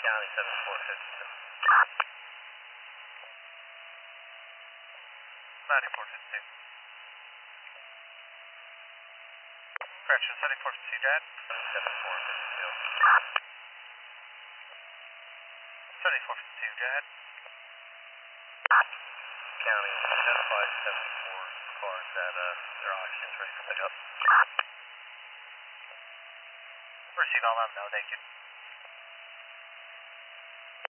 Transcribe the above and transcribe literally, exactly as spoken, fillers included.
County seven four fifty-two. ninety-four fifty-two. Correction, seventy-four fifty-two, Dad. seven four fifty-two. seventy-four fifty-two, Dad. County ten five seventy-four cars that uh, their oxygen's ready for pickup. Proceed on them now, thank you.